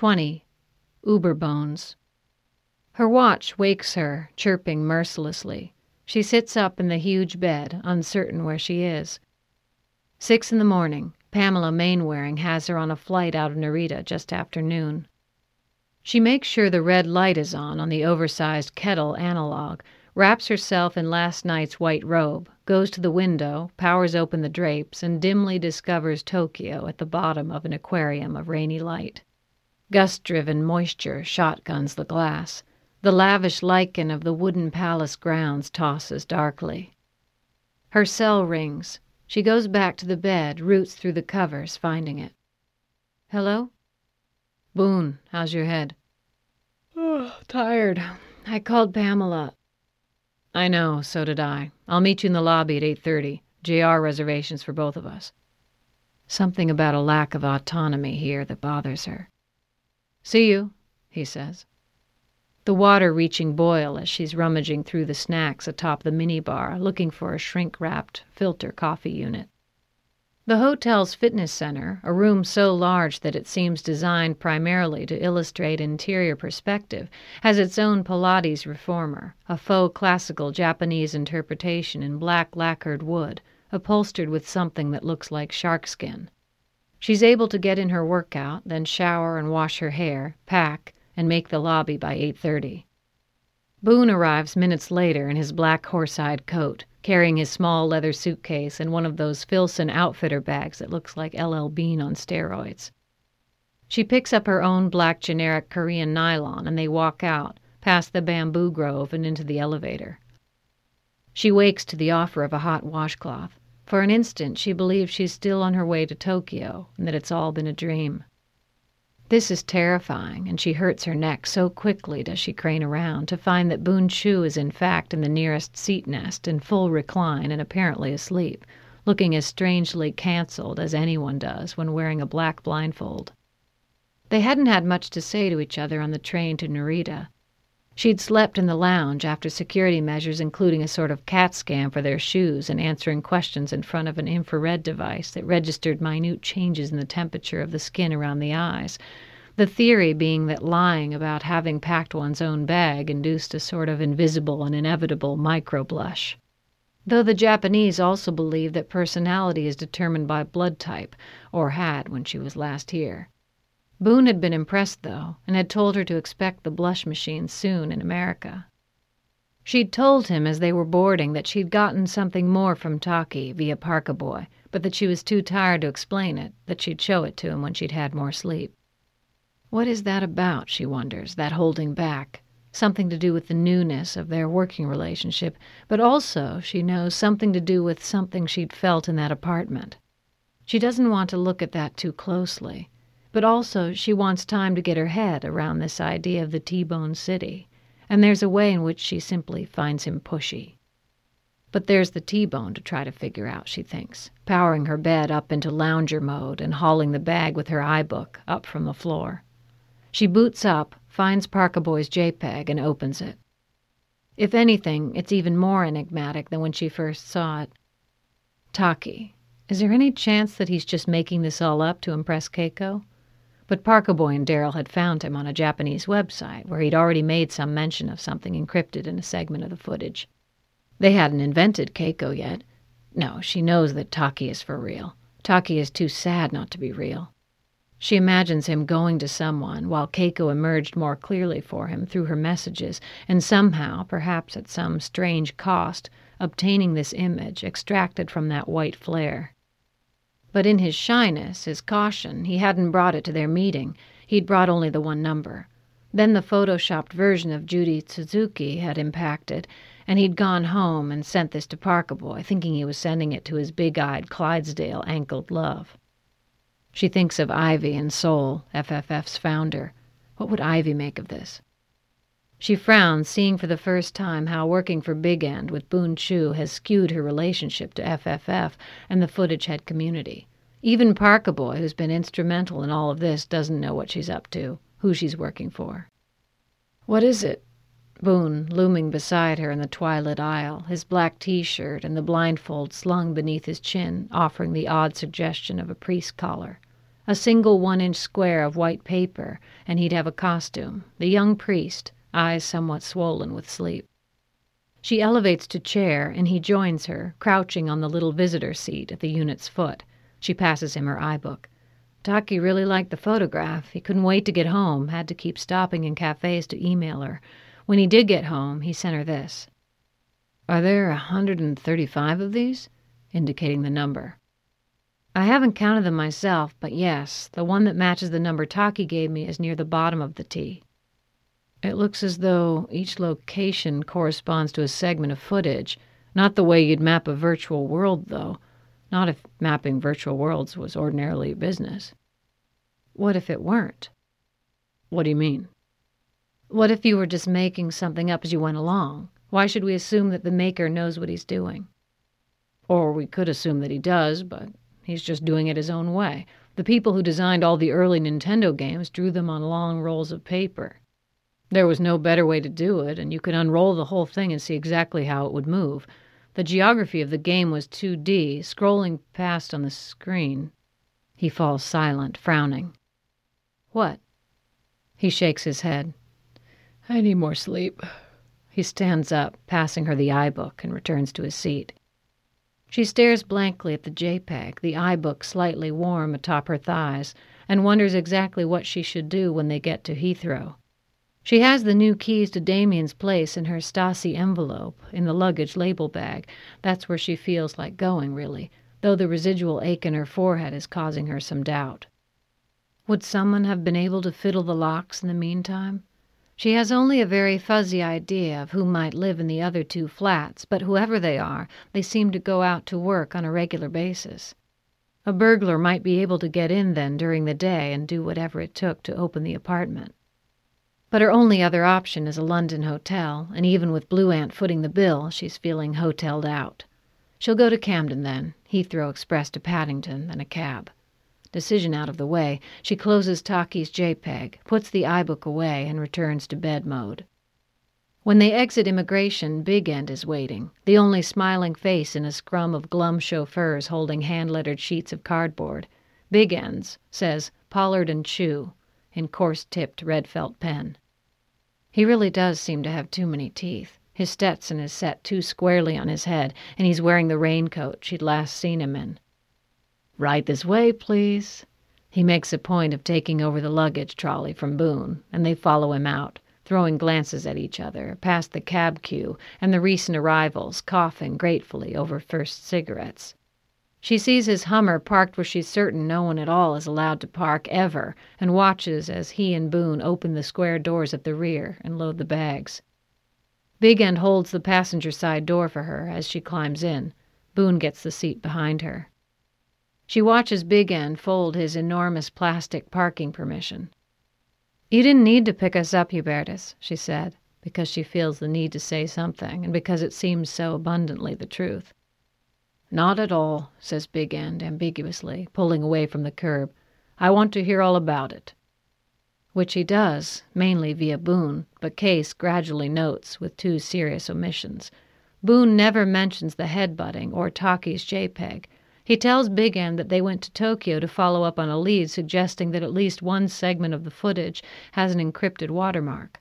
20. Uberbones. Her watch wakes her, chirping mercilessly. She sits up in the huge bed, uncertain where she is. 6 in the morning. Pamela Mainwaring has her on a flight out of Narita just after noon. She makes sure the red light is on the oversized kettle analog, wraps herself in last night's white robe, goes to the window, powers open the drapes, and dimly discovers Tokyo at the bottom of an aquarium of rainy light. Gust-driven moisture shotguns the glass. The lavish lichen of the wooden palace grounds tosses darkly. Her cell rings. She goes back to the bed, roots through the covers, finding it. Hello? Boone, how's your head? Oh, tired. I called Pamela. I know, so did I. I'll meet you in the lobby at 8:30. JR reservations for both of us. Something about a lack of autonomy here that bothers her. See you, he says. The water reaching boil as she's rummaging through the snacks atop the minibar, looking for a shrink-wrapped filter coffee unit. The hotel's fitness center, a room so large that it seems designed primarily to illustrate interior perspective, has its own Pilates reformer, a faux classical Japanese interpretation in black lacquered wood, upholstered with something that looks like shark skin. She's able to get in her workout, then shower and wash her hair, pack, and make the lobby by 8:30. Boone arrives minutes later in his black horse-hide coat, carrying his small leather suitcase and one of those Filson outfitter bags that looks like LL Bean on steroids. She picks up her own black generic Korean nylon and they walk out, past the bamboo grove and into the elevator. She wakes to the offer of a hot washcloth. For an instant she believes she's still on her way to Tokyo and that it's all been a dream. This is terrifying, and she hurts her neck so quickly does she crane around to find that Boone Chu is in fact in the nearest seat nest in full recline and apparently asleep, looking as strangely cancelled as anyone does when wearing a black blindfold. They hadn't had much to say to each other on the train to Narita. She'd slept in the lounge after security measures including a sort of CAT scan for their shoes and answering questions in front of an infrared device that registered minute changes in the temperature of the skin around the eyes, the theory being that lying about having packed one's own bag induced a sort of invisible and inevitable micro-blush. Though the Japanese also believe that personality is determined by blood type, or had when she was last here. Boone had been impressed, though, and had told her to expect the blush machine soon in America. She'd told him as they were boarding that she'd gotten something more from Taki via Parkaboy, but that she was too tired to explain it, that she'd show it to him when she'd had more sleep. What is that about, she wonders, that holding back? Something to do with the newness of their working relationship, but also, she knows, something to do with something she'd felt in that apartment. She doesn't want to look at that too closely. But also she wants time to get her head around this idea of the T-Bone City, and there's a way in which she simply finds him pushy. But there's the T-Bone to try to figure out, she thinks, powering her bed up into lounger mode and hauling the bag with her iBook up from the floor. She boots up, finds Parkaboy's JPEG, and opens it. If anything, it's even more enigmatic than when she first saw it. Taki. Is there any chance that he's just making this all up to impress Keiko? But Parkaboy and Daryl had found him on a Japanese website where he'd already made some mention of something encrypted in a segment of the footage. They hadn't invented Keiko yet. No, she knows that Taki is for real. Taki is too sad not to be real. She imagines him going to someone while Keiko emerged more clearly for him through her messages and somehow, perhaps at some strange cost, obtaining this image extracted from that white flare. But in his shyness, his caution, he hadn't brought it to their meeting. He'd brought only the one number. Then the photoshopped version of Judy Suzuki had impacted, and he'd gone home and sent this to Parkaboy, thinking he was sending it to his big-eyed Clydesdale-ankled love. She thinks of Ivy and Soul, FFF's founder. What would Ivy make of this? She frowns, seeing for the first time how working for Big End with Boone Chu has skewed her relationship to FFF and the footage head community. Even Parkaboy, who's been instrumental in all of this, doesn't know what she's up to, who she's working for. What is it? Boone, looming beside her in the twilit aisle, his black T-shirt and the blindfold slung beneath his chin, offering the odd suggestion of a priest collar. A single 1-inch square of white paper, and he'd have a costume, the young priest, eyes somewhat swollen with sleep. She elevates to chair, and he joins her, crouching on the little visitor seat at the unit's foot. She passes him her iBook. Taki really liked the photograph. He couldn't wait to get home, had to keep stopping in cafes to email her. When he did get home, he sent her this. Are there 135 of these? Indicating the number. I haven't counted them myself, but yes, the one that matches the number Taki gave me is near the bottom of the T. It looks as though each location corresponds to a segment of footage. Not the way you'd map a virtual world, though. Not if mapping virtual worlds was ordinarily business. What if it weren't? What do you mean? What if you were just making something up as you went along? Why should we assume that the maker knows what he's doing? Or we could assume that he does, but he's just doing it his own way. The people who designed all the early Nintendo games drew them on long rolls of paper. There was no better way to do it, and you could unroll the whole thing and see exactly how it would move. The geography of the game was 2D, scrolling past on the screen. He falls silent, frowning. What? He shakes his head. I need more sleep. He stands up, passing her the iBook, and returns to his seat. She stares blankly at the JPEG, the iBook slightly warm atop her thighs, and wonders exactly what she should do when they get to Heathrow. She has the new keys to Damien's place in her Stasi envelope, in the luggage label bag. That's where she feels like going, really, though the residual ache in her forehead is causing her some doubt. Would someone have been able to fiddle the locks in the meantime? She has only a very fuzzy idea of who might live in the other 2 flats, but whoever they are, they seem to go out to work on a regular basis. A burglar might be able to get in then during the day and do whatever it took to open the apartment. But her only other option is a London hotel, and even with Blue Ant footing the bill, she's feeling hoteled out. She'll go to Camden then, Heathrow Express to Paddington, then a cab. Decision out of the way, she closes Taki's JPEG, puts the iBook away, and returns to bed mode. When they exit immigration, Big End is waiting, the only smiling face in a scrum of glum chauffeurs holding hand-lettered sheets of cardboard. Big End's says Pollard and Chew in coarse-tipped red felt pen. He really does seem to have too many teeth. His Stetson is set too squarely on his head, and he's wearing the raincoat she'd last seen him in. Right this way, please. He makes a point of taking over the luggage trolley from Boone, and they follow him out, throwing glances at each other, past the cab queue and the recent arrivals, coughing gratefully over first cigarettes. She sees his Hummer parked where she's certain no one at all is allowed to park ever, and watches as he and Boone open the square doors at the rear and load the bags. Big End holds the passenger side door for her as she climbs in. Boone gets the seat behind her. She watches Big End fold his enormous plastic parking permission. You didn't need to pick us up, Hubertus, she said, because she feels the need to say something, and because it seems so abundantly the truth. Not at all, says Big End ambiguously, pulling away from the curb. I want to hear all about it. Which he does, mainly via Boone, but Case gradually notes with 2 serious omissions. Boone never mentions the headbutting or Taki's JPEG. He tells Big End that they went to Tokyo to follow up on a lead suggesting that at least one segment of the footage has an encrypted watermark.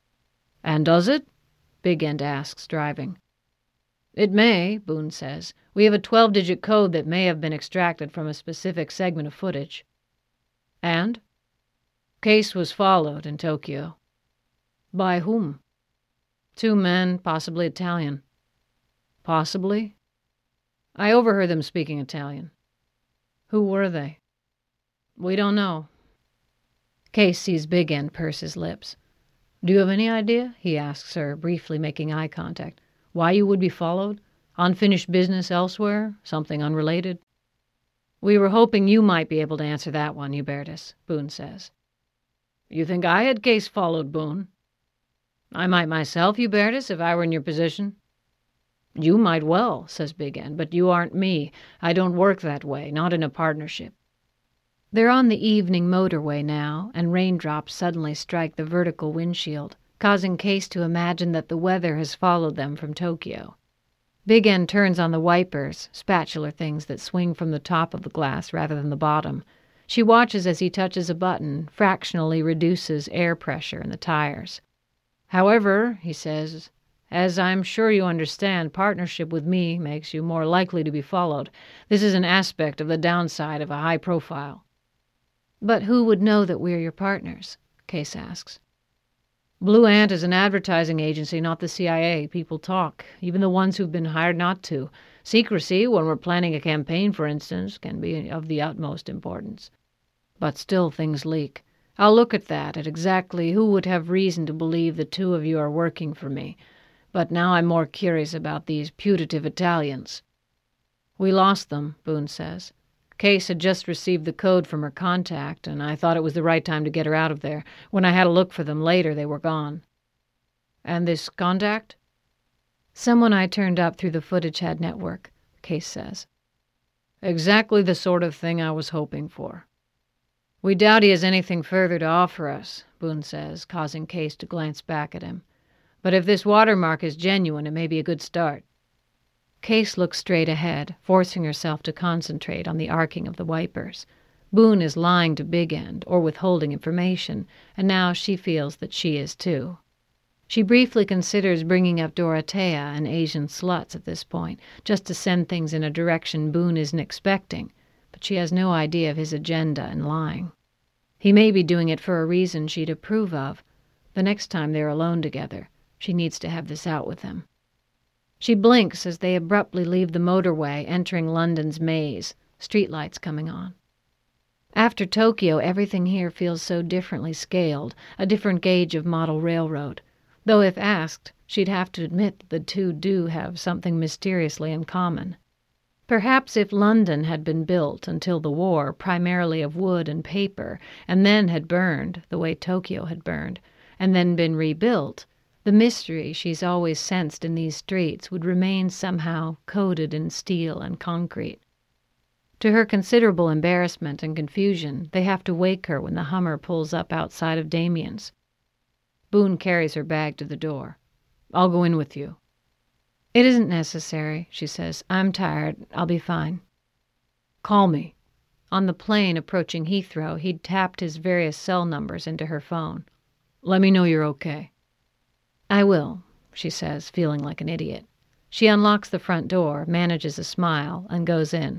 And does it? Big End asks, driving. It may, Boone says. We have a 12-digit code that may have been extracted from a specific segment of footage. And? Case was followed in Tokyo. By whom? 2 men, possibly Italian. Possibly? I overheard them speaking Italian. Who were they? We don't know. Case sees Big End purse his lips. Do you have any idea, he asks her, briefly making eye contact, why you would be followed? Unfinished business elsewhere? Something unrelated? We were hoping you might be able to answer that one, Hubertus, Boone says. You think I had Case followed, Boone? I might myself, Hubertus, if I were in your position. You might well, says Big End, but you aren't me. I don't work that way, not in a partnership. They're on the evening motorway now, and raindrops suddenly strike the vertical windshield, causing Case to imagine that the weather has followed them from Tokyo. Big End turns on the wipers, spatula things that swing from the top of the glass rather than the bottom. She watches as he touches a button, fractionally reduces air pressure in the tires. "However," he says, "as I'm sure you understand, partnership with me makes you more likely to be followed. This is an aspect of the downside of a high profile." "But who would know that we're your partners?" Case asks. "Blue Ant is an advertising agency, not the CIA. People talk, even the ones who've been hired not to. Secrecy, when we're planning a campaign, for instance, can be of the utmost importance. But still things leak. I'll look at that, at exactly who would have reason to believe the two of you are working for me. But now I'm more curious about these putative Italians." "We lost them," Boone says. "Case had just received the code from her contact, and I thought it was the right time to get her out of there. When I had a look for them later, they were gone." "And this contact?" "Someone I turned up through the footage head network," Case says. "Exactly the sort of thing I was hoping for." "We doubt he has anything further to offer us," Boone says, causing Case to glance back at him. "But if this watermark is genuine, it may be a good start." Case looks straight ahead, forcing herself to concentrate on the arcing of the wipers. Boone is lying to Big End, or withholding information, and now she feels that she is too. She briefly considers bringing up Dorothea and Asian sluts at this point, just to send things in a direction Boone isn't expecting, but she has no idea of his agenda in lying. He may be doing it for a reason she'd approve of. The next time they're alone together, she needs to have this out with him. She blinks as they abruptly leave the motorway, entering London's maze, streetlights coming on. After Tokyo, everything here feels so differently scaled, a different gauge of model railroad. Though if asked, she'd have to admit that the two do have something mysteriously in common. Perhaps if London had been built until the war primarily of wood and paper, and then had burned, the way Tokyo had burned, and then been rebuilt, the mystery she's always sensed in these streets would remain somehow coded in steel and concrete. To her considerable embarrassment and confusion, they have to wake her when the Hummer pulls up outside of Damien's. Boone carries her bag to the door. "I'll go in with you." "It isn't necessary," she says. "I'm tired. I'll be fine." "Call me." On the plane approaching Heathrow, he'd tapped his various cell numbers into her phone. "Let me know you're okay." "I will," she says, feeling like an idiot. She unlocks the front door, manages a smile, and goes in.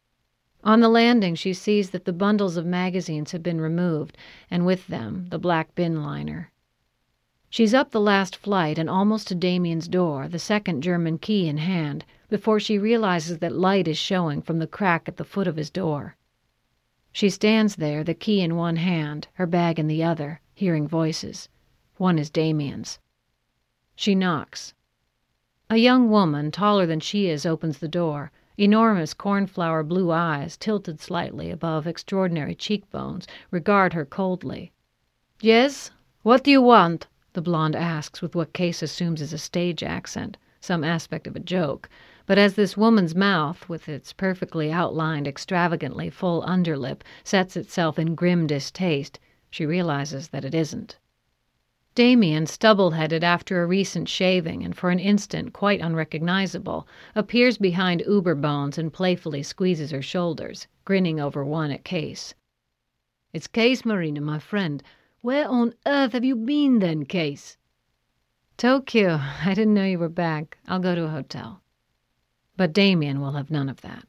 On the landing, she sees that the bundles of magazines have been removed, and with them, the black bin liner. She's up the last flight and almost to Damien's door, the second German key in hand, before she realizes that light is showing from the crack at the foot of his door. She stands there, the key in one hand, her bag in the other, hearing voices. One is Damien's. She knocks. A young woman, taller than she is, opens the door. Enormous cornflower blue eyes, tilted slightly above extraordinary cheekbones, regard her coldly. "Yes? What do you want?" the blonde asks with what Case assumes is a stage accent, some aspect of a joke. But as this woman's mouth, with its perfectly outlined, extravagantly full underlip, sets itself in grim distaste, she realizes that it isn't. Damien, stubble-headed after a recent shaving and for an instant quite unrecognizable, appears behind Uberbones and playfully squeezes her shoulders, grinning over one at Case. "It's Case, Marina, my friend. Where on earth have you been then, Case?" "Tokyo. I didn't know you were back. I'll go to a hotel." But Damien will have none of that.